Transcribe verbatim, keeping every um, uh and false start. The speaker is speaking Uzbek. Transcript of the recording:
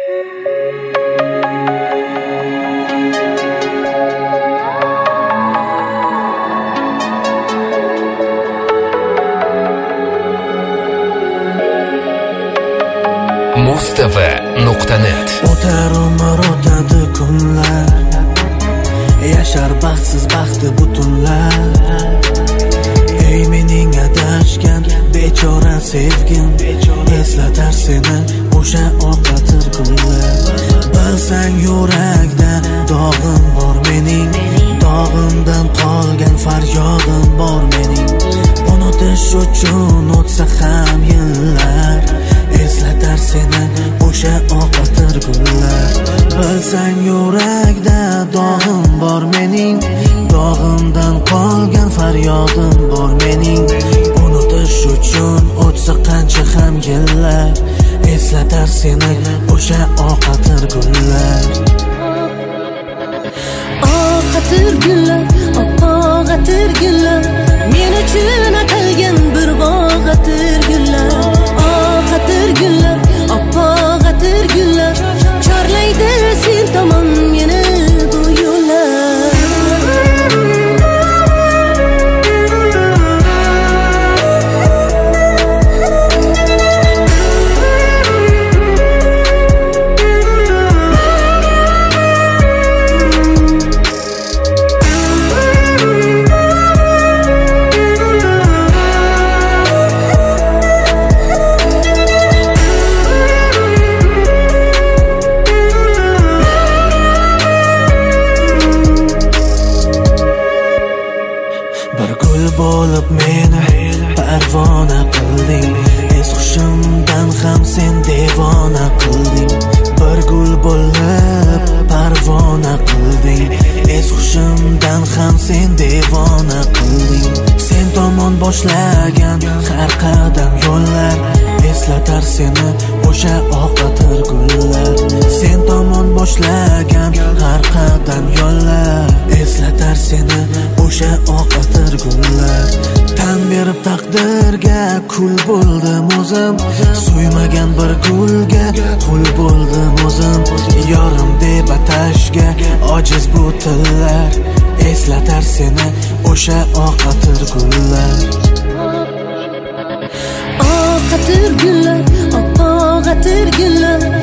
Mustafa nuqta net. O'tar umr o'tadi kunlar, yashar baxtsiz baxti butunlar. Ey mening adashgan bechora sevgim, eslatar seni o'sha oqatir kunlar. Bilsang yurakda dog'im bor mening, dog'imdan qolgan faryodim bor mening. Unutish uchun o'tsa ham yillar, eslatar seni o'sha oqatir gullar. Bilsang yurakda dog'im bor mening, dog'imdan qolgan faryodim bor mening. Unutish uchun o'tsa qancha ham yillar, eslatar seni o'sha oqatir gullar. Oqatir gullar, oqatir gullar, men uchun atalgan bir bog'atir gullar. Oqatir gullar, oqatir gullar, chorlaydi sen tomon meni bu yo'llar. Bo'lib meni parvona qilding, es hushimdan ham sen devona qilding. Bir gul bo'lib parvona qilding, es hushimdan ham sen devona qilding. Sen tomon boshlagan har qadam yo'llar, eslatar seni o'sha oqatir gullar. Sen tomon boshlagan har qadam yo'llar, eslatar seni o'sha oqatir gullar. Tan berib taqdirga kul bo'ldim o'zim, suymagan bir gulga qul bo'ldim o'zim. Yorim deb atashga ojiz bu tillar, eslatar seni o'sha oqatir gullar. Oqatir gullar, oqatir gullar,